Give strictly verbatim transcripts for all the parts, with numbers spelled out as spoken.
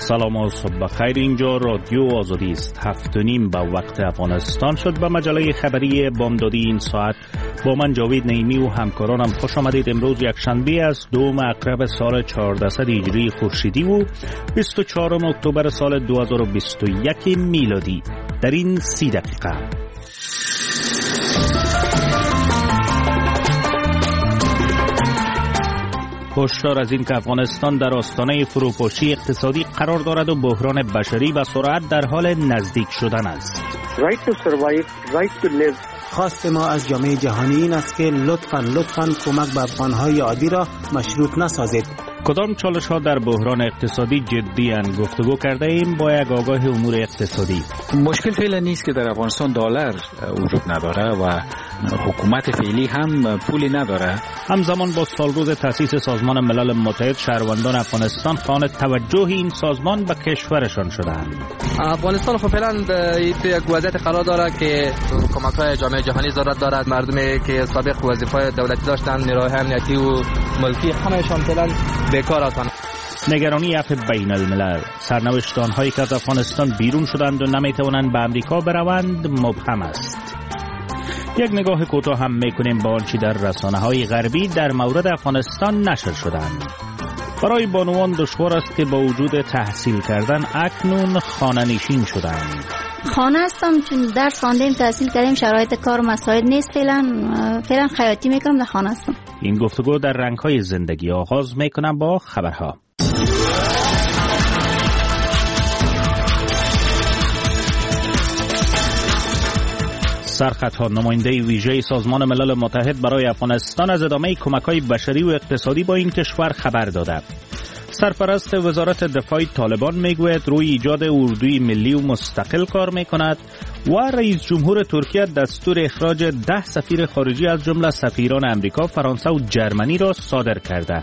سلام و صبح بخیر. اینجا رادیو آزادی است. هفت و نیم به وقت افغانستان شد. به مجله خبری بامدادی این ساعت با من جاوید نعیمی و همکارانم خوش آمدید. امروز یک شنبه است، دوم اکتبر سال چهاردهصد هجری خورشیدی و بیست و چهارم اکتبر سال دو هزار و بیست و یک میلادی. در این سی دقیقه هشدار از این که افغانستان در آستانه فروپاشی اقتصادی قرار دارد و بحران بشری و سرعت در حال نزدیک شدن است. Right to survive, right to live. خواست ما از جامعه جهانی این است که لطفاً لطفاً کمک به افغانهای عادی را مشروط نسازید. کدام چالش ها در بحران اقتصادی جدی اند؟ گفتگو کرده ایم با یک آگاه امور اقتصادی. مشکل فعلا نیست که در افغانستان دلار وجود نداره و حکومت فعلی هم پولی نداره. همزمان با سالروز تأسیس سازمان ملل متحد، شهروندان افغانستان خواهان توجه این سازمان به کشورشان شدند. افغانستان خب فعلا تو یک وضعیت قرار داره که کمک‌های جامعه جهانی ضرورت دارد. مردمی که سابق وظیفه‌های دولتی داشتن، نیروهای امنیتی و ملکی، همه‌شان فعلا بیکار هستند. نگرانی عفو بین الملل، سرنوشت آنهایی که از افغانستان بیرون شدند و نمیتوانند به امریکا بروند مبهم است. یک نگاه کوتاه هم میکنیم به آنچه در رسانه‌های غربی در مورد افغانستان نشر شدند. برای بانوان دشوار است که با وجود تحصیل کردن اکنون خانه نشین شدند. خانه هستم چون درس خواندیم، تحصیل کردیم، شرایط کار مساعد نیست. فعلا فعلا خیاطی میکنم، در خانه هستم. این گفتگو در رنگ‌های زندگی آغاز میکنم با خبرها. سرخطها نماینده ویژه سازمان ملل متحد برای افغانستان از ادامه کمک‌های بشری و اقتصادی با این کشور خبر داده. سرپرست وزارت دفاع طالبان میگوید روی ایجاد اردوی ملی و مستقل کار میکند و رئیس جمهور ترکیه دستور اخراج ده سفیر خارجی از جمله سفیران امریکا، فرانسه و جرمنی را صادر کرده.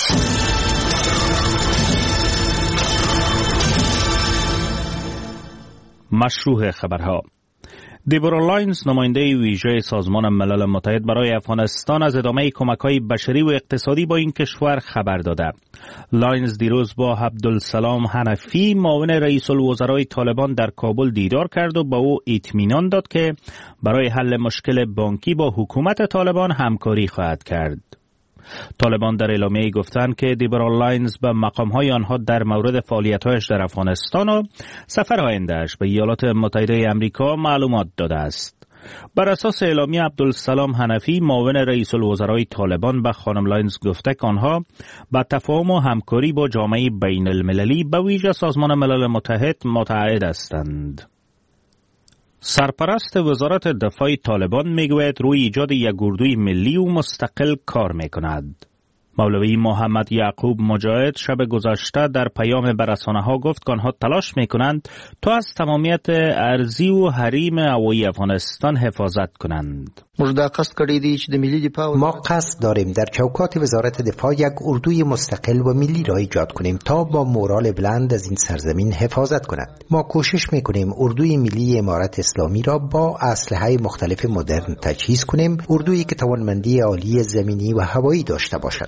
مشروع خبرها. دیبورا لاینز نماینده ویژه سازمان ملل متحد برای افغانستان از ادامه کمک‌های بشری و اقتصادی با این کشور خبر داده. لاینز دیروز با عبدالسلام حنفی معاون رئیس الوزرای طالبان در کابل دیدار کرد و با او اطمینان داد که برای حل مشکل بانکی با حکومت طالبان همکاری خواهد کرد. طالبان در اعلامیه گفتند که دیبورا لاینز به مقام‌های آنها در مورد فعالیت‌هایش در افغانستان و سفر آینده‌اش به ایالات متحده آمریکا معلومات داده است. بر اساس اعلامیه عبدالسلام حنفی معاون رئیس الوزرای طالبان به خانم لاینز گفته که آنها با تفاهم و همکاری با جامعه بین المللی به ویژه سازمان ملل متحد متعهد هستند. سرپرست وزارت دفاع طالبان میگوید روی ایجاد یک اردوی ملی و مستقل کار میکند. مولوی محمد یعقوب مجاهد شب گذشته در پیام به رسانه‌ها گفت که آنها تلاش میکنند تا از تمامیت ارضی و حریم هوایی افغانستان حفاظت کنند. ما قصد داریم در چوکات وزارت دفاع یک اردوی مستقل و ملی را ایجاد کنیم تا با مورال بلند از این سرزمین حفاظت کند. ما کوشش میکنیم اردوی ملی امارت اسلامی را با اسلحه مختلف مدرن تجهیز کنیم، اردویی که توانمندی عالی زمینی و هوایی داشته باشد.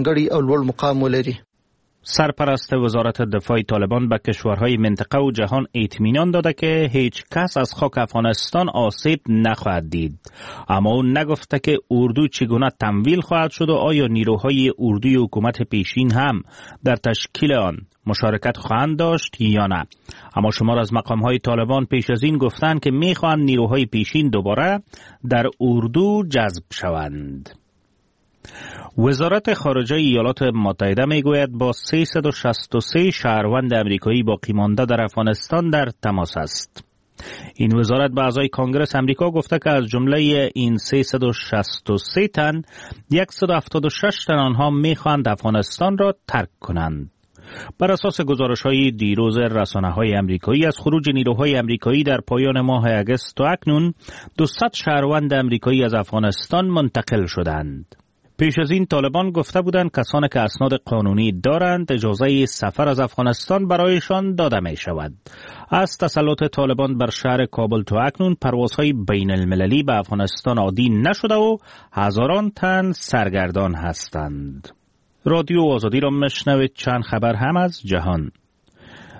سرپرست وزارت دفاع طالبان به کشورهای منطقه و جهان اطمینان داده که هیچ کس از خاک افغانستان آسیب نخواهد دید، اما او نگفته که اردو چگونه تمویل خواهد شد و آیا نیروهای اردوی حکومت پیشین هم در تشکیل آن مشارکت خواهند داشت یا نه. اما شمار از مقامهای طالبان پیش از این گفتند که میخواهند نیروهای پیشین دوباره در اردو جذب شوند. وزارت خارجه ایالات متحده میگوید با سیصد و شصت و سه شهروند امریکایی باقی مانده در افغانستان در تماس است. این وزارت به اعضای کانگرس امریکا گفته که از جمله این سیصد و شصت و سه تن صد و هفتاد و شش تن آنها میخواهند افغانستان را ترک کنند. بر اساس گزارش‌های دیروز رسانه‌های امریکایی از خروج نیروهای امریکایی در پایان ماه اگست تا اکنون دویست شهروند امریکایی از افغانستان منتقل شدند. پیش از این طالبان گفته بودند کسانی که اسناد قانونی دارند اجازه سفر از افغانستان برایشان داده می شود. از تسلط طالبان بر شهر کابل تا اکنون پروازهای بین المللی به افغانستان عادی نشده و هزاران تن سرگردان هستند. رادیو آزادی را مشنوید. چند خبر هم از جهان.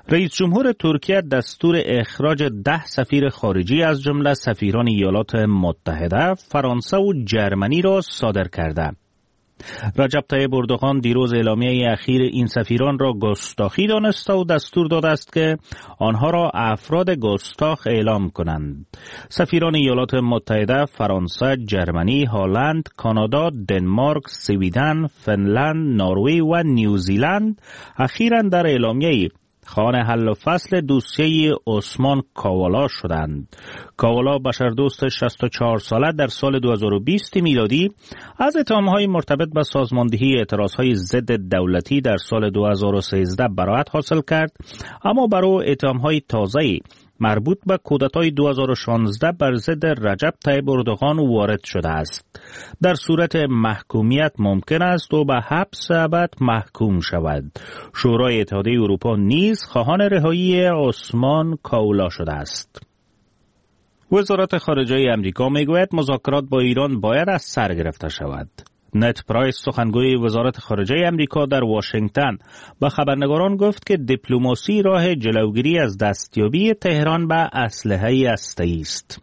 رئیس جمهور ترکیه دستور اخراج ده سفیر خارجی از جمله سفیران ایالات متحده، فرانسه و جرمنی را صادر کرده. رجب طیب اردوغان دیروز اعلامیه اخیر این سفیران را گستاخی دانسته و دستور داده است که آنها را افراد گستاخ اعلام کنند. سفیران ایالات متحده، فرانسه، جرمنی، هلند، کانادا، دنمارک، سویدن، فنلند، نروژ و نیوزیلند اخیراً در اعلامیه خواهان حل و فصل دوسیه عثمان کاوالا شدند. کاوالا بشردوست شصت و چهار ساله در سال دو هزار و بیست میلادی از اتهامهای مرتبط به سازماندهی اعتراضهای ضد دولتی در سال دو هزار و سیزده براءت حاصل کرد، اما بر او اتهامهای تازه‌ای مربوط به کودتای دو هزار و شانزده بر ضد رجب طیب اردوغان وارد شده است. در صورت محکومیت ممکن است او به حبس ابد محکوم شود. شورای اتحادیه اروپا نیز خواهان رهایی عثمان کاوالا شده است. وزارت خارجه امریکا میگوید مذاکرات با ایران باید از سر گرفته شود. نت پرایس سخنگوی وزارت خارجه امریکا در واشنگتن به خبرنگاران گفت که دیپلماسی راه جلوگیری از دستیابی تهران به اسلحه هسته‌ای است.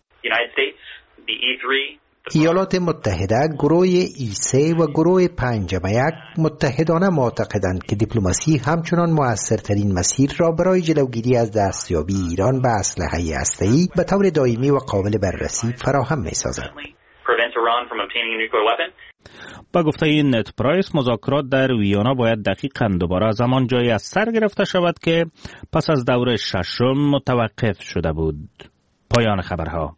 ایالات متحده، گروه ای سه و گروه پنجم یک متحدانه معتقدند که دیپلماسی همچنان مؤثرترین مسیر را برای جلوگیری از دستیابی ایران به اسلحه هسته‌ای به طور دائمی و قابل بررسی فراهم می‌سازد. با گفته این نت پرایس، مذاکرات در ویانا باید دقیقاً دوباره از همان جایی از سر گرفته شود که پس از دور ششم متوقف شده بود. پایان خبرها.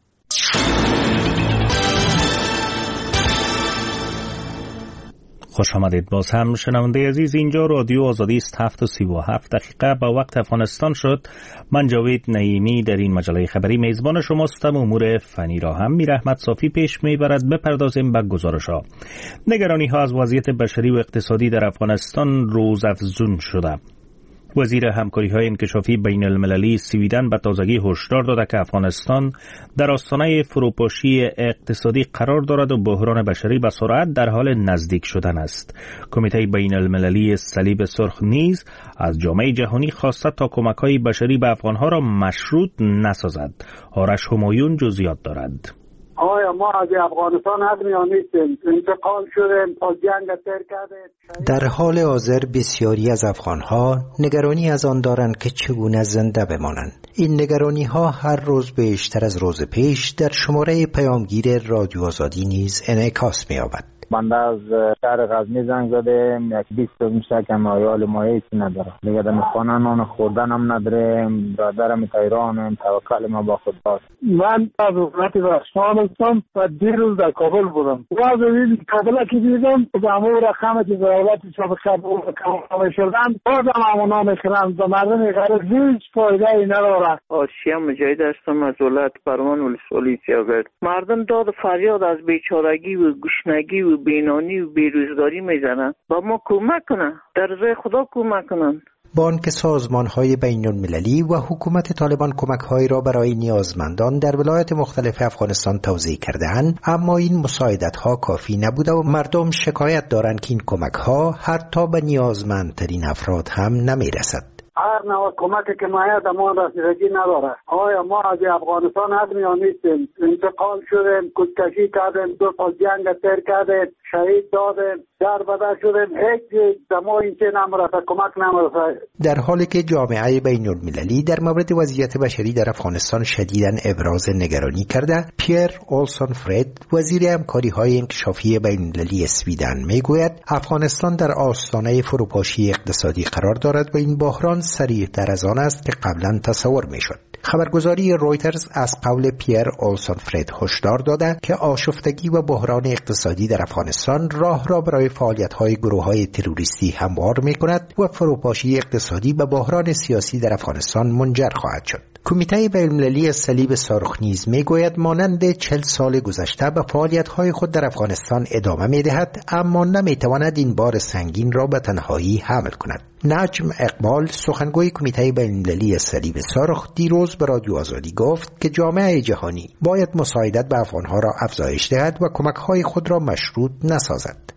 خوش آمدید. باز هم شنونده عزیز، اینجا رادیو آزادی است. هفت و سی و هفت دقیقه با وقت افغانستان شد. من جاوید نعیمی در این مجله خبری میزبان شماستم. امور فنی را هم میر احمد صافی پیش میبرد. بپردازیم به گزارش ها. نگرانی ها از وضعیت بشری و اقتصادی در افغانستان روز افزون شده. وزیر همکاری‌های انکشافی بین المللی سویدن به تازگی هشدار داده که افغانستان در آستانه فروپاشی اقتصادی قرار دارد و بحران بشری به سرعت در حال نزدیک شدن است. کمیته بین المللی صلیب سرخ نیز از جامعه جهانی خواسته تا کمک‌های بشری به افغان‌ها را مشروط نسازد. آرش همایون جزئیات دارد. آیا ما از افغانستان حق نیستیم؟ انتقال شدیم تا جنگ تر کردیم. در حال حاضر بسیاری از افغانها نگرانی از آن دارند که چگونه زنده بمانند. این نگرانی ها هر روز بیشتر از روز پیش در شماره پیامگیر رادیو آزادی نیز انعکاس می‌یابد. بنده از شهر غزنی زنگ زدیم، یک بیست روز میشه که مایال ما هیچ نداره دیگه، در خانه نان خوردن هم نداریم، برادرم تهرانم، توکل ما با خود باست. من از ولایت رشتان هستم و دیروز در کابل بودم. از این کابل که دیدم به همون رقم که ولایت شب کابل شدن بازم همونا میخرن و مردم غریب هیچ فایده ای نداره. آسیا مجاهد هستم از ولایت پروان ولسوالی سیاگرد. مردم داد فریاد از بیچارگی و گشنگی و بینانی و بیروزگاری میزنن. با ما کمک کنن، در رضای خدا کمک کنن. با آنکه سازمان‌های بین‌المللی و حکومت طالبان کمک‌هایی را برای نیازمندان در ولایات مختلف افغانستان توزیع کرده‌اند، اما این مساعدت‌ها کافی نبوده و مردم شکایت دارند که این کمک‌ها حتی به نیازمندترین افراد هم نمی‌رسد. هر نوع کمکی که مایه ما رسیدگی نداره. آیا ما از افغانستان حق نیستیم؟ انتقال شدیم، کشتکشی کردیم، دو سال جنگ تر کردیم، شهید دادیم، در بدر شدیم، هیچ دما این چه نمرسه، کمک نمرسه. در حالی که جامعه بین المللی در مورد وضعیت بشری در افغانستان شدیداً ابراز نگرانی کرده، پیر اولسون فرید، وزیر همکاری‌های انکشافی بین المللی سویدن میگوید افغانستان در آستانه فروپاشی اقتصادی قرار دارد و این بحران سریع‌تر از آن است که قبلا تصور میشد. خبرگزاری رویترز از قول پیر اولسون فرید هشدار داده که آشفتگی و بحران اقتصادی در افغانستان راه را برای فعالیت‌های گروه‌های تروریستی هموار می‌کند و فروپاشی اقتصادی به بحران سیاسی در افغانستان منجر خواهد شد. کمیته بین‌المللی صلیب سرخ نیز میگوید مانند چهل سال گذشته به فعالیت‌های خود در افغانستان ادامه می‌دهد، اما نمی‌تواند این بار سنگین را به تنهایی حمل کند. نجم اقبال، سخنگوی کمیته بین‌المللی صلیب سرخ، دیروز به رادیو آزادی گفت که جامعه جهانی باید مساعدت به افغان‌ها را افزایش دهد و کمک‌های خود را مشروط نسازد.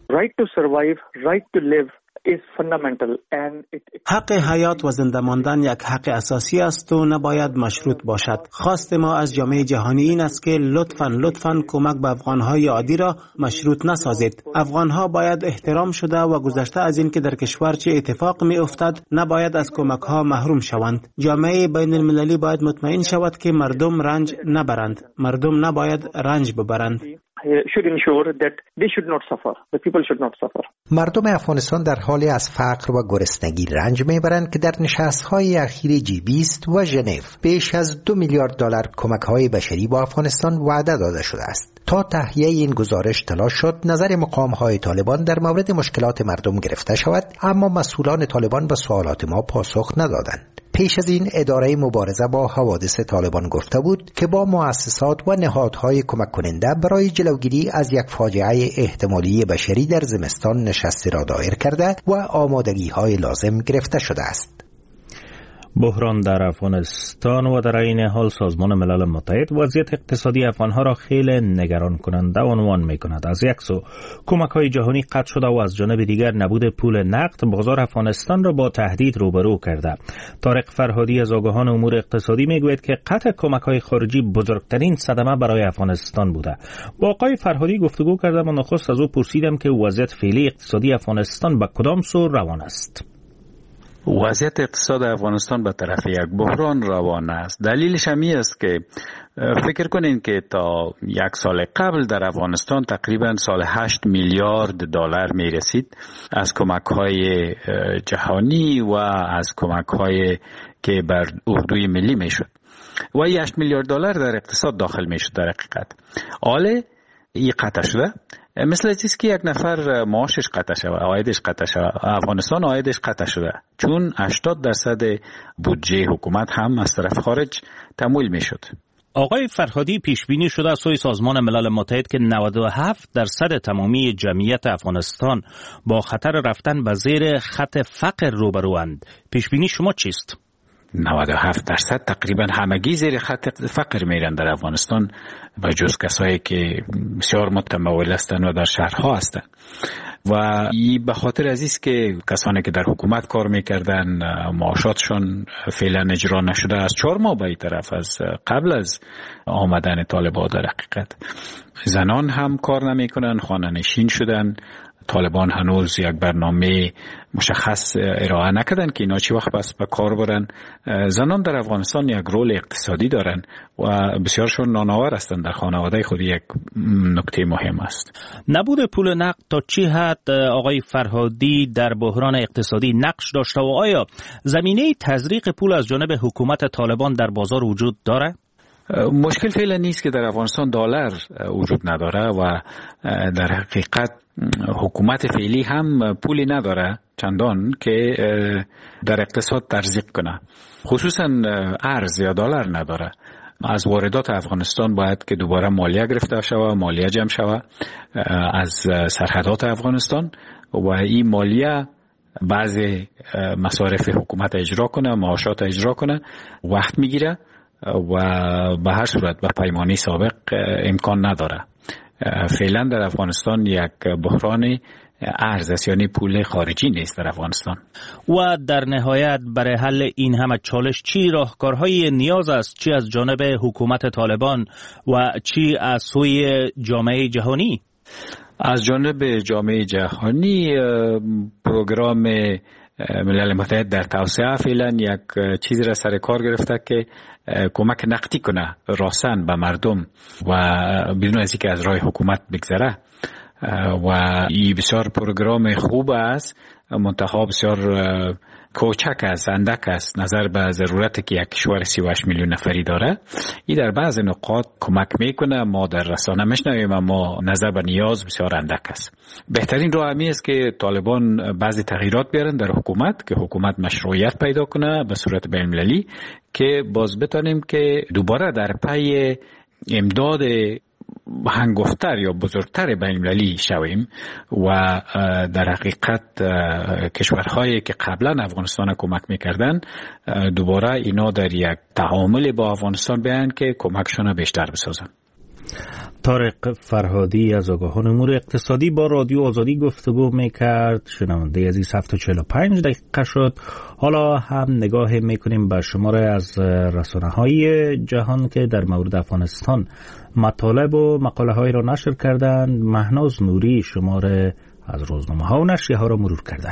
Right to survive, right to live is fundamental and it, it... حق حیات و زنده ماندن یک حق اساسی است و نباید مشروط باشد. خواست ما از جامعه جهانی این است که لطفاً لطفاً کمک به افغانهای عادی را مشروط نسازید. افغانها باید احترام شده و گذشته از این که در کشور چه اتفاق می افتد نباید از کمک ها محروم شوند. جامعه بین المللی باید مطمئن شود که مردم رنج نبرند. مردم نباید رنج ببرند. should ensure that they should not suffer. The people should not suffer. مردم افغانستان در حالی از فقر و گرسنگی رنج میبرند که در نشست‌های اخیر جی بیست و ژنو بیش از دو میلیارد دلار کمک‌های بشری با افغانستان وعده داده شده است. تا تهیه این گزارش تلاش شد نظر مقام‌های طالبان در مورد مشکلات مردم گرفته شود، اما مسئولان طالبان به سوالات ما پاسخ ندادند. پیش از این اداره مبارزه با حوادث طالبان گفته بود که با مؤسسات و نهادهای کمک کننده برای جلوگیری از یک فاجعه احتمالی بشری در زمستان نشستی را دایر کرده و آمادگی‌های لازم گرفته شده است. بحران در افغانستان و در این حال سازمان ملل متحد وضعیت اقتصادی افغانها را خیلی نگران کننده عنوان می کند. از یک سو کمک های جهانی قطع شده و از جانب دیگر نبود پول نقد بازار افغانستان را با تهدید روبرو کرده. طارق فرهادی از آگاهان امور اقتصادی می گوید که قطع کمک های خارجی بزرگترین صدمه برای افغانستان بوده. با آقای فرهادی گفتگو کردم و نخست از او پرسیدم که وضعیت فعلی اقتصادی افغانستان به کدام سو روان است. وضعیت اقتصاد افغانستان به طرف یک بحران روان است. دلیلش همی است که فکر کنین که تا یک سال قبل در افغانستان تقریبا سال هشت میلیارد دلار می رسید از کمک های جهانی و از کمک های که بر اردوی ملی می شد و هشت میلیارد دلار در اقتصاد داخل می شد. در حقیقت حالا این قطع شده، مثل چیزی که یک نفر معاشش قطع شده، عایدش قطع شده. افغانستان عایدش قطع شده چون هشتاد درصد بودجه حکومت هم از طرف خارج تمویل می شد. آقای فرهادی پیش بینی شده از سوی سازمان ملل متحد که نود و هفت درصد تمامی جمعیت افغانستان با خطر رفتن به زیر خط فقر روبروند. پیش بینی شما چیست؟ نود و هفت درصد تقریبا همگی زیر خط فقر میرن در افغانستان و جز کسایی که بسیار متمول هستند و در شهرها هستند و این به خاطر از است که کسانی که در حکومت کار میکردن معاشاتشون فعلا اجرا نشده از چهار ماه به طرف از قبل از آمدن طالبان. در حقیقت زنان هم کار نمیکنن، خانه نشین شدن. طالبان هنوز یک برنامه مشخص ارائه نکردن که اینا چی وقت بس به کار برن. زنان در افغانستان یک رول اقتصادی دارن و بسیارشون نانآور هستند در خانواده خود. یک نکته مهم است. نبود پول نقد تا چی حد آقای فرهادی در بحران اقتصادی نقش داشته و آیا زمینه تزریق پول از جانب حکومت طالبان در بازار وجود داره؟ مشکل فعلا نیست که در افغانستان دلار وجود نداره و در حقیقت حکومت فعلی هم پولی نداره چندان که در اقتصاد تزریق کنه، خصوصا ارز یا دلار نداره. از واردات افغانستان باید که دوباره مالیه گرفته شود، مالیه جمع شود از سرحدات افغانستان و این مالیه بعضی مصارف حکومت اجرا کنه، معاشات اجرا کنه، وقت میگیره و به هر صورت به پیمانی سابق امکان نداره. فعلا در افغانستان یک بحران ارز است، یعنی پول خارجی نیست در افغانستان. و در نهایت برای حل این همه چالش چی راهکارهای نیاز است، چی از جانب حکومت طالبان و چی از سوی جامعه جهانی؟ از جانب جامعه جهانی پروگرام ملل متحد در توسعه فعلا یک چیزی را سر کار گرفته که کمک نقدی کنه راسن به مردم و بدون از اینکه از راه حکومت بگذره و این بسیار پروگرام خوب است، منتها بسیار کوچک است، اندک است نظر به ضرورتی که یک کشور سی و هشت میلیون نفری داره. این در بعض نقاط کمک میکنه، ما در رسانه میشنویم اما نظر به نیاز بسیار اندک است. بهترین راه همی است که طالبان بعضی تغییرات بیارن در حکومت که حکومت مشروعیت پیدا کنه به صورت بین المللی که باز بتانیم که دوباره در پی امداد هنگفتر یا بزرگتر بین المللی شویم و در حقیقت کشورهایی که قبلا افغانستان کمک میکردن دوباره اینا در یک تعامل با افغانستان بیان که کمکشون بیشتر بسازن. طارق فرهادی از آگاهان امور اقتصادی با رادیو آزادی گفتگو میکرد. شنونده عزیز هفت و چهل و پنج دقیقه شد. حالا هم نگاه میکنیم به شماره از رسانه‌های جهان که در مورد افغانستان مطالب و مقاله هایی را نشر کردند. مهناز نوری شماره از روزنامه ها و نشریه ها را مرور کرده.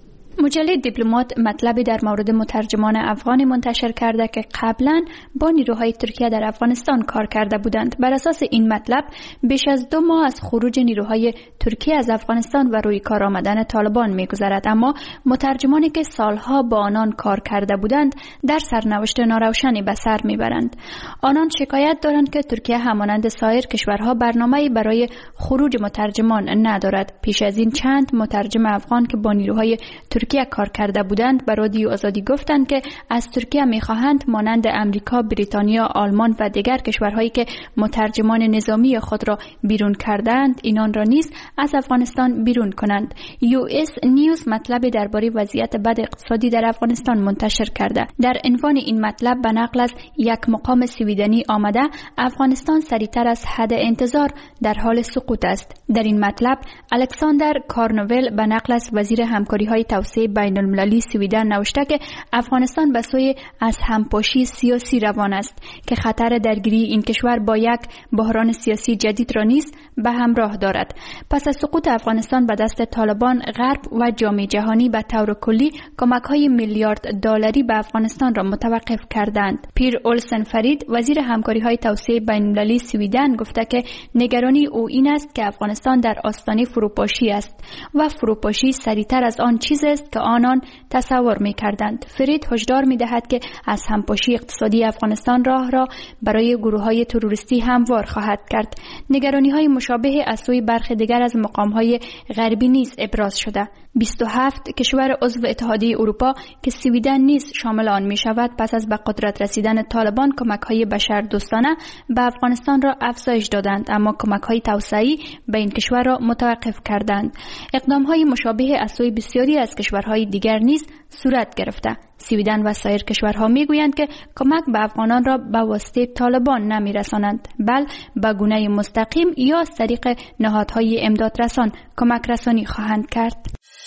مجله دیپلمات مطلبی در مورد مترجمان افغانی منتشر کرده که قبلا با نیروهای ترکیه در افغانستان کار کرده بودند. بر اساس این مطلب بیش از دو ماه از خروج نیروهای ترکیه از افغانستان و روی کار آمدن طالبان می‌گذرد، اما مترجمانی که سالها با آنان کار کرده بودند در سرنوشت ناروشنی به سر میبرند. آنان شکایت دارند که ترکیه همانند سایر کشورها برنامه‌ای برای خروج مترجمان ندارد. پیش از این چند مترجم افغان که با نیروهای ترکیه کار کرده بودند به رادیو آزادی گفتند که از ترکیه می‌خواهند مانند امریکا، بریتانیا، آلمان و دیگر کشورهایی که مترجمان نظامی خود را بیرون کردند اینان را نیز از افغانستان بیرون کنند. یو اس نیوز مطلب درباره وضعیت بد اقتصادی در افغانستان منتشر کرده. در عنوان این مطلب به نقل از یک مقام سویدنی آمده افغانستان سریعتر از حد انتظار در حال سقوط است. در این مطلب الکساندر کارنوول به نقل از وزیر همکاری‌های توسعه بین المللی سویدن نوشته که افغانستان به سوی از همپاشی سیاسی روان است که خطر درگیری این کشور با یک بحران سیاسی جدید را نیز به همراه دارد. پس از سقوط افغانستان به دست طالبان، غرب و جامعه جهانی به طور کلی کمک‌های میلیارد دلاری به افغانستان را متوقف کردند. پیر اولسن فرید وزیر همکاری‌های توسعه بین المللی سویدن گفته که نگرانی او این است که افغانستان در آستانه فروپاشی است و فروپاشی سریعتر از آن چیز است که آنان تصور می‌کردند. فرید هشدار می‌دهد که از همپاشی اقتصادی افغانستان راه را برای گروه‌های تروریستی هموار خواهد کرد. نگرانی‌های مشابه از سوی برخی دیگر از مقام‌های غربی نیز ابراز شده. بیست و هفت کشور عضو اتحادیه اروپا که سویدن نیز شامل آن می‌شود پس از به قدرت رسیدن طالبان کمک‌های بشردوستانه به افغانستان را افزایش دادند، اما کمک‌های توسعه‌ای به این کشور را متوقف کردند. اقدام‌های مشابه از سوی بسیاری از کشورهای دیگر نیز صورت گرفته. سویدن و سایر کشورها میگویند که کمک به افغانان را به واسطه طالبان نمیرسانند، بل به گونه مستقیم یا از طریق نهادهای امدادرسان کمک رسانی خواهند کرد.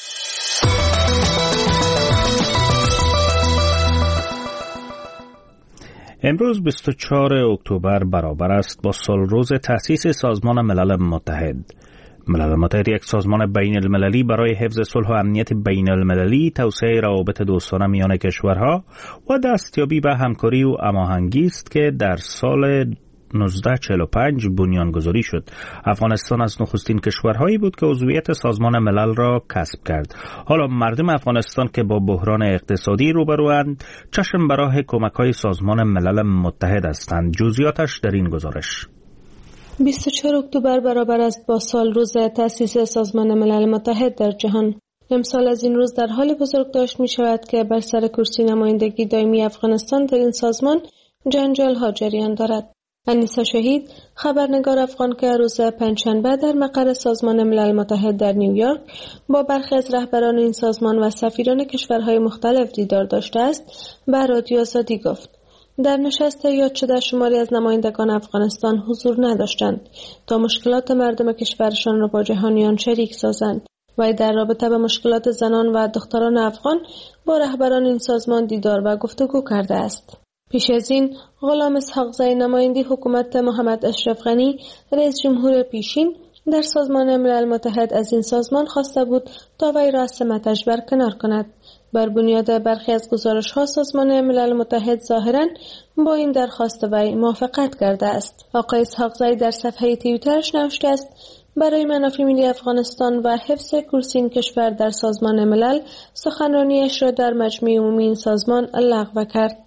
امروز بیست و چهارم اکتبر برابر است با سال روز تأسیس سازمان ملل متحد. ملل متحد یک سازمان بین المللی برای حفظ صلح و امنیت بین المللی، توسعه روابط دوستانه میان کشورها و دستیابی به همکاری و هماهنگی است که در سال نوزده چهل و پنج بنیانگذاری شد. افغانستان از نخستین کشورهایی بود که عضویت سازمان ملل را کسب کرد. حالا مردم افغانستان که با بحران اقتصادی روبروند چشم به راه کمک‌های سازمان ملل متحد هستند. جزئیاتش در این گزارش. بیست و چهارم اکتبر برابر است با سال روز تأسیس سازمان ملل متحد در جهان. امسال از این روز در حال بزرگداشت می شود که بر سر کرسی نمایندگی دائمی افغانستان در این سازمان جنجال ها جریان دارد. انیسا شهید، خبرنگار افغان که روز پنجشنبه در مقر سازمان ملل متحد در نیویورک با برخی از رهبران این سازمان و سفیران کشورهای مختلف دیدار داشته است، به رادیو آزادی گفت در نشست یاد شده شماری از نمایندگان افغانستان حضور نداشتند تا مشکلات مردم کشورشان را با جهانیان شریک سازند و در رابطه با مشکلات زنان و دختران افغان با رهبران این سازمان دیدار و گفتگو کرده است. پیش از این غلام اسحاقزی نماینده حکومت محمد اشرف غنی رئیس جمهور پیشین در سازمان ملل متحد از این سازمان خواسته بود تا وی را از سمتش برکنار کند. بر بنیاد برخی از گزارش‌ها سازمان ملل متحد ظاهراً با این درخواست وی موافقت کرده است. آقای اسحاقزی در صفحه توییترش نوشته است برای منافع ملی افغانستان و حفظ کرسی این کشور در سازمان ملل سخنرانیش را در مجمع عمومی این سازمان لغو کرد.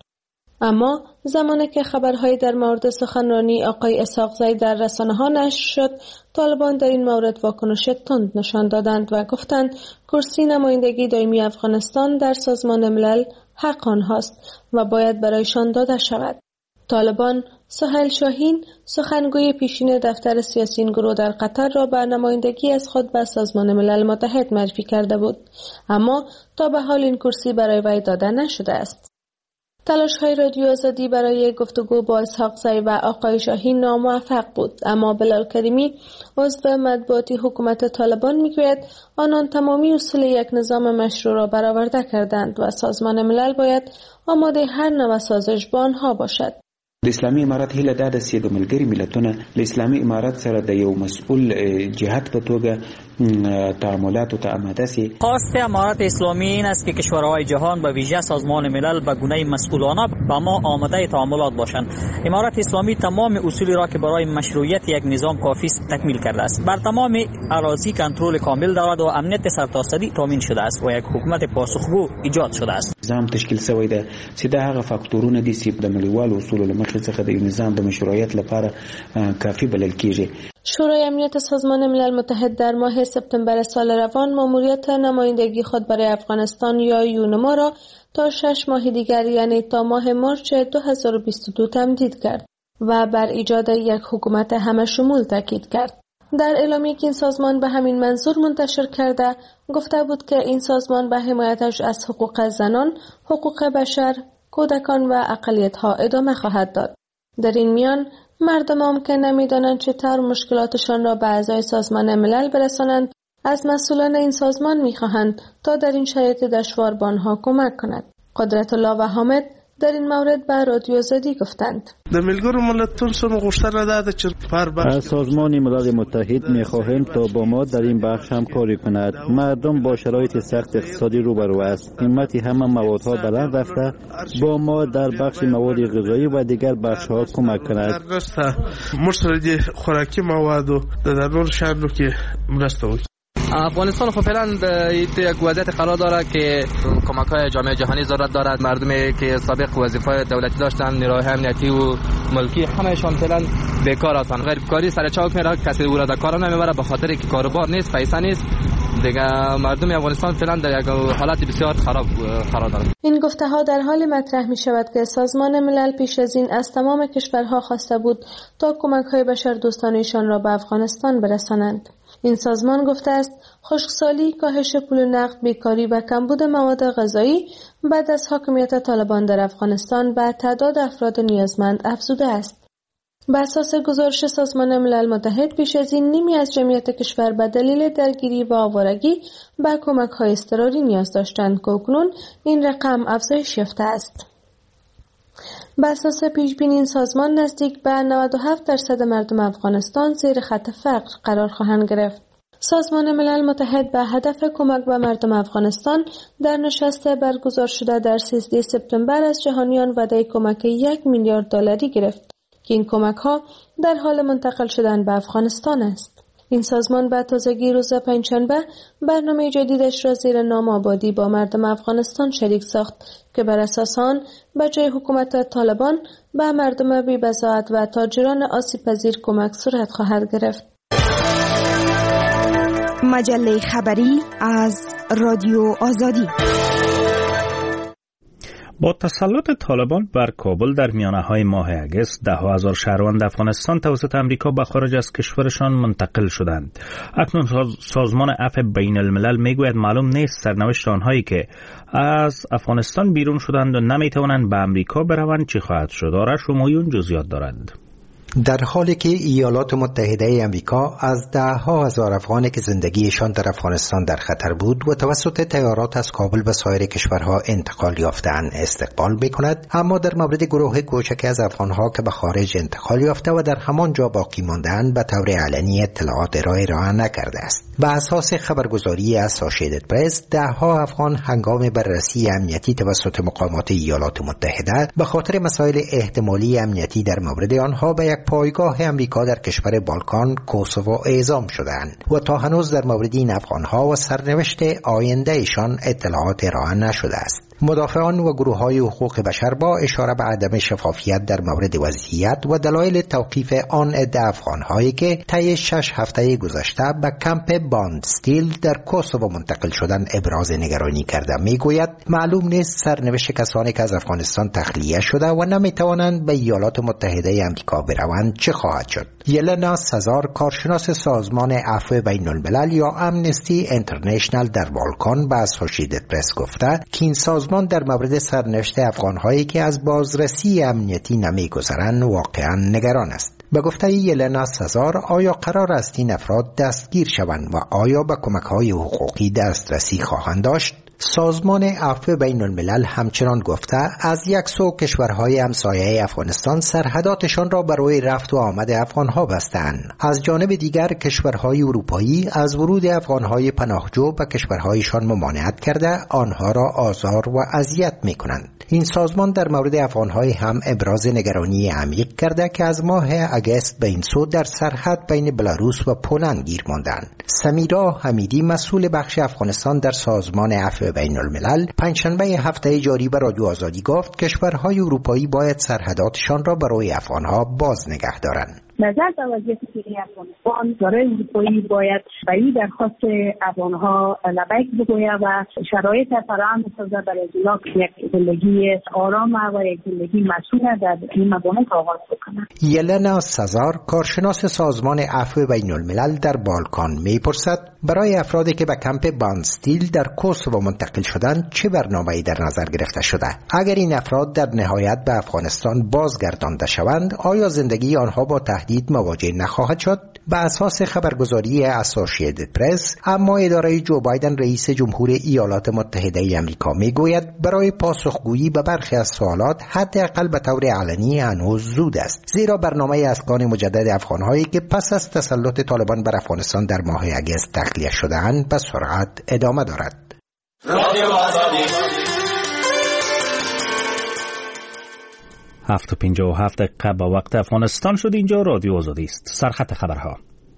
اما زمانی که خبرهایی در مورد سخنرانی آقای اسحاقزی در رسانه‌ها نشر شد، طالبان در این مورد واکنش تند نشان دادند و گفتند کرسی نمایندگی دائمی افغانستان در سازمان ملل حق آنهاست و باید برایشان داده شود. طالبان سهیل شاهین، سخنگوی پیشین دفتر سیاسی این گروه در قطر را به نمایندگی از خود به سازمان ملل متحد معرفی کرده بود، اما تا به حال این کرسی برای وی داده نشده است. تلاش‌های رادیو آزادی برای گفتگو با اسحاق زی و آقای شاهین ناموفق بود، اما بلال کریمی عضو مطبوعاتی حکومت طالبان میگوید آنان تمامی اصول یک نظام مشروع را برآورده کردند و سازمان ملل باید آماده هر نوع سازش با آنها باشد. د اسلامي امارات هیله دا ده چې د ملګري ملتونه له اسلامي امارات سره د یو مسؤل جهت په توګه تعاملات و آماده سي. خواست امارات اسلامی این است که کشورهای جهان به ویژه سازمان ملل به گونه مسئولانه با ما آماده تعاملات باشند. امارات اسلامی تمام اصولی را که برای مشروعیت یک نظام کافی است تکمیل کرده است. بر تمام اراضی کنترل کامل دارد و امنیت سرتاسری تامین شده است و یک حکومت پاسخگو ایجاد شده است. نظام تشکیل شوی ده چې دا هغه فاکتورونه دي چې د نړیوالو اصولو له مخې څخه د نظام د مشروعیت لپاره کافی بلل کیږي. شورای امنیت سازمان ملل متحد در ماه سپتامبر سال روان ماموریت نمایندگی خود برای افغانستان یا یونما را تا شش ماه دیگر یعنی تا ماه مارچ دو هزار و بیست و دو تمدید کرد و بر ایجاد یک حکومت همه شمول تاکید کرد. در اعلامیه‌ای که این سازمان به همین منظور منتشر کرده گفته بود که این سازمان به حمایتش از حقوق زنان، حقوق بشر، کودکان و اقلیت‌ها ادامه خواهد داد. در این میان مردم ممکن نمی‌دانند چطور مشکلاتشان را به اعضای سازمان ملل برسانند. از مسئولان این سازمان می‌خواهند تا در این شرایط دشوار به آنها کمک کند. قدرت الله و حامد در این مورد به رادیو آزادی گفتند. از سازمان ملل متحد می‌خواهیم تا با ما در این بخش هم کاری کند. مردم با شرایط سخت اقتصادی روبرو است. قیمت همه موادها بلند رفته. با ما در بخش مواد غذایی و دیگر بخش‌ها کمک کند. افغانستان خب فعلا یک وضعیت قرار داره که کمک‌های جامعه جهانی ضرورت دارد. مردمی که سابق وظیفه‌های دولتی داشتن، نیروهای امنیتی و ملکی همه‌شان فعلا بیکار هستند. غیر کاری سر چاک میره، کسی او را در کار نمیبره به خاطر که کاروبار نیست، پیسه نیست. دیگه مردم افغانستان فعلا در یک حالت بسیار خراب قرار دارند. این گفته‌ها در حال مطرح می شود که سازمان ملل پیش از این از تمام کشورها خواسته بود تا کمک‌های بشردوستانه‌شان را به افغانستان برسانند. این سازمان گفته است خشکسالی، کاهش پول نقد، بیکاری و کمبود مواد غذایی بعد از حاکمیت طالبان در افغانستان به تعداد افراد نیازمند افزوده است. بر اساس گزارش سازمان ملل متحد پیش از این نیمی از جمعیت کشور به دلیل درگیری و آوارگی به کمک‌های اضطراری نیاز داشتند که اکنون این رقم افزایش یافته است. بر اساس پیش‌بینی این سازمان نزدیک به نود و هفت درصد مردم افغانستان زیر خط فقر قرار خواهند گرفت. سازمان ملل متحد به هدف کمک به مردم افغانستان در نشست برگزار شده در سیزده سپتامبر از جهانیان وعده کمک یک میلیارد دلاری گرفت که این کمک‌ها در حال منتقل شدن به افغانستان است. این سازمان به تازگی روز پنجشنبه برنامه جدیدش را زیر نام آبادی با مردم افغانستان شریک ساخت که بر اساس آن به جای حکومت طالبان به مردم بی‌بضاعت و تاجران آسیب‌پذیر کمک صورت خواهد گرفت. مجله خبری از رادیو آزادی. با تسلط طالبان بر کابل در میانه‌های ماه اگست ده هزار شهروند افغانستان توسط امریکا به خارج از کشورشان منتقل شدند. اکنون سازمان عفو بین الملل میگوید معلوم نیست سرنوشت آنهایی که از افغانستان بیرون شدند و نمیتوانند به امریکا بروند چی خواهد شد. آرش همایون جزئیات دارد. در حالی که ایالات متحده امریکا از ده ها هزار افغانی که زندگیشان در افغانستان در خطر بود و توسط طیارات از کابل به سایر کشورها انتقال یافتند استقبال می‌کند، اما در مورد گروه کوچکی از افغانها که به خارج انتقال یافته و در همان جا باقی مانده‌اند به طور علنی اطلاعات ارائه را نکرده است. به اساس خبرگزاری اسوسییتد پرس، ده ها افغان هنگام بررسی امنیتی توسط مقامات ایالات متحده به خاطر مسائل احتمالی امنیتی در مورد آنها به یک پایگاه امریکا در کشور بالکان کوسوو اعزام شدند و تا هنوز در مورد این افغانها و سرنوشت آینده ایشان اطلاعات ارائه نشده است. مدافعان و گروه‌های حقوق بشر با اشاره به عدم شفافیت در مورد وضعیت و دلایل توقیف آن عده افغان‌هایی که طی شش هفته گذشته به کمپ باندستیل در کوسوو منتقل شدن ابراز نگرانی کرده میگوید معلوم نیست سرنوشت کسانی که از افغانستان تخلیه شده و نمیتوانند به ایالات متحده آمریکا بروند چه خواهد شد. یلنا سزار، کارشناس سازمان عفو بین الملل یا امنستی اینترنشنال در بالکان، به اسوسییتد پرس گفته که این سازمان سازمان در مورد سرنوشت افغان‌هایی که از بازرسی امنیتی نمی‌گذرند واقعاً نگران است. به گفته یلنا سزار، آیا قرار است این افراد دستگیر شوند و آیا به کمک‌های حقوقی دسترسی خواهند داشت؟ سازمان عفو بین الملل همچنان گفته از یک سو کشورهای همسایه افغانستان سرحداتشان را برای رفت و آمد افغانها بستند. از جانب دیگر کشورهای اروپایی از ورود افغانهای پناهجو به کشورهایشان ممانعت کرده آنها را آزار و اذیت می‌کنند. این سازمان در مورد افغانهای هم ابراز نگرانی عمیق کرده که از ماه اگست به این سو در سرحد بین بلاروس و پولند گیر ماندند. سمیرا حمیدی مسئول بخش افغانستان در سازمان عفو بین الملل پنجشنبه هفته جاری به رادیو آزادی گفت کشورهای اروپایی باید سرحداتشان را برای افغانها باز نگه دارند. نظر در وضعیت فعلی افغانستان دارای اروپایی باید به این درخواست افغانها لبیک بگوید و شرایط فراهم بسازد برای اونا که یک زندگی آرام و یک زندگی مسئول در این مباحث آغاز بکنند. یلنا سزار کارشناس سازمان عفو بین الملل در بالکان میپرسد برای افرادی که به کمپ باندستیل در کوسوو منتقل شدند چه برنامه‌ای در نظر گرفته شده؟ اگر این افراد در نهایت به افغانستان بازگردانده شوند آیا زندگی آنها با تهدید مواجه نخواهد شد؟ به اساس خبرگزاری اسوسییتد پرس، اما اداره جو بایدن رئیس جمهور ایالات متحده آمریکا میگوید برای پاسخگویی به برخی از سوالات حداقل به طور علنی هنوز زود است، زیرا برنامه اسکان مجدد افغانهایی که پس از تسلط طالبان بر افغانستان در ماه اگست تخلیه شده‌اند به سرعت ادامه دارد. رادیو آزادی هفت و پنجاه و هفت دقیقه با وقت افغانستان شد. اینجا رادیو آزادی است. سرخط خبرها.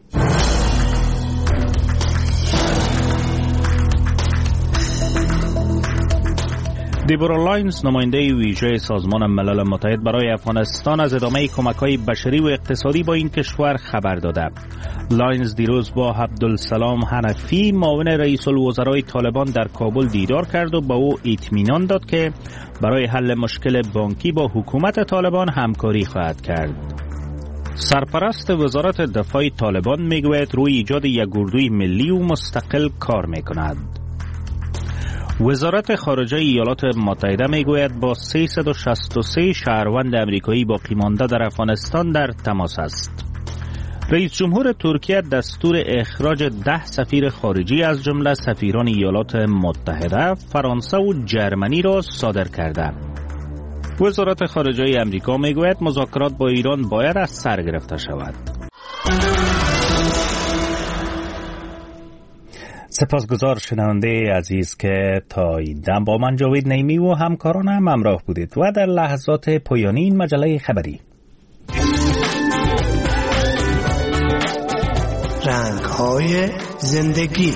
دیبورا لاینز نماینده ویژه سازمان ملل متحد برای افغانستان از ادامه کمک‌های بشری و اقتصادی با این کشور خبر داده. لاینز دیروز با عبدالسلام حنفی معاون رئیس الوزرای طالبان در کابل دیدار کرد و به او اطمینان داد که برای حل مشکل بانکی با حکومت طالبان همکاری خواهد کرد. سرپرست وزارت دفاع طالبان میگوید روی ایجاد یک اردوی ملی و مستقل کار میکند. وزارت خارجه ایالات متحده میگوید با سیصد و شصت و سه شهروند امریکایی باقی مانده در افغانستان در تماس است. رئیس جمهور ترکیه دستور اخراج ده سفیر خارجی از جمله سفیران ایالات متحده، فرانسه و جرمنی را صادر کرده. وزارت خارجه امریکا میگوید مذاکرات با ایران باید از سر گرفته شود. سپاسگزار شنونده عزیز که تا این دم با من جاوید نیمی و همکارانم همراه بودید و در لحظات پایانی این مجله خبری رنگ‌های زندگی.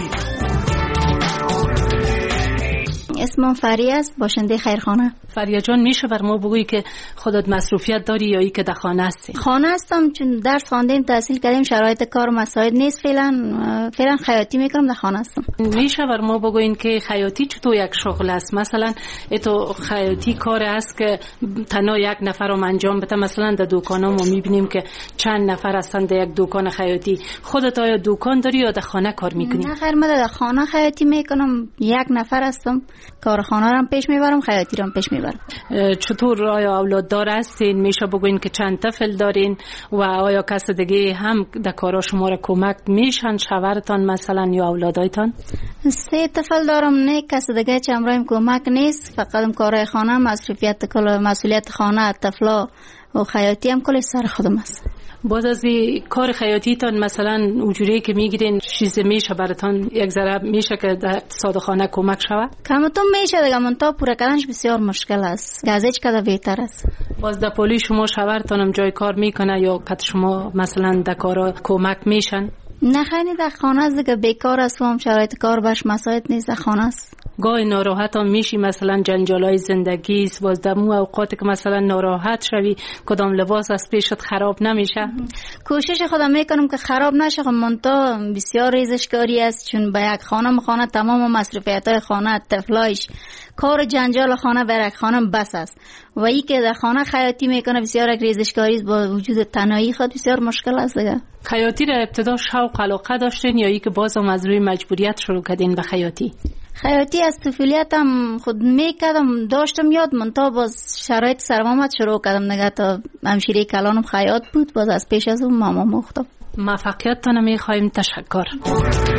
اسمم فری است، باشنده خیرخانه. فریا جان میشه بر ما بگویی که خودت مصروفیت داری یا ای که در خانه هستی؟ خانه هستم چون درس خواندیم، تحصیل کردیم، شرایط کار مساعد نیست فعلا. فعلا خیاطی میکنم، در خانه هستم. میشه بر ما بگوین که خیاطی چطور یک شغل است؟ مثلا تو خیاطی کار است که تنها یک نفر رو انجام بده؟ مثلا در دکانا ما میبینیم که چند نفر هستن در یک دکان خیاطی. خودت آیا دکان داری یا در خانه کار میکنی؟ نه خیر، من در خانه خیاطی میکنم، یک نفر هستم، کار خانه رو هم پیش میبرم، خیاطی رو هم پیش میبرم. چطور آیا اولاد دار هستین؟ میشه بگوین که چند طفل دارین و آیا کس دیگه هم در کارا شما را کمک میشن، شوهرتان مثلا یا اولادایتان؟ سه طفل دارم، نه کس دیگه چه امرایم کمک نیست، فقط کارهای خانه، مسئولیت کل مسئولیت خانه، طفلا و خیاطی هم کل سر خودم است. باز از کار خیاطی تان مثلا اجوری که میگیرین چیز میشه براتون یک ذره میشه که در صادقانه کمک شود؟ کمتون میشه دیگه، منتها پورا کردنش بسیار مشکل است، از هیچ کده بهتر است. باز در پولی شما شوهرتانم جای کار میکنه یا کت شما مثلا در کارا کمک میشن؟ نه خیلی در خانه است دیگه، بیکار است و هم شرایط کار باش مساعد نیست، در خانه است. گاهی ناراحت هم میشی مثلا جنجالای زندگی است، باز در مو اوقاتی که مثلا ناراحت شوی کدام لباس از پیشت خراب نمیشه؟ کوشش خودم میکنم که خراب نشه، خب منتها بسیار ریزشکاری است، چون با یک خانه خانه تمام مصرفیت‌های خانه، طفلایش، کار جنجال خانه بر یک خانه بس است و ای که در خانه خیاطی میکنه بسیار یک ریزشکاری است، با وجود تنهایی خود بسیار مشکل است دیگه. خیاطی را ابتدا شوق علاقه داشتین یا ای که بازم از روی مجبوریت شروع کردین به خیاطی؟ خیاطی از طفولیتم خود میکردم، داشتم یاد، منتها باز شرایط سرم آمد شروع کردم نگه. تا همشیره کلانم خیاط بود، باز از پیش از اون ماما مختم. موفقیت تانه میخوایم. تشکر.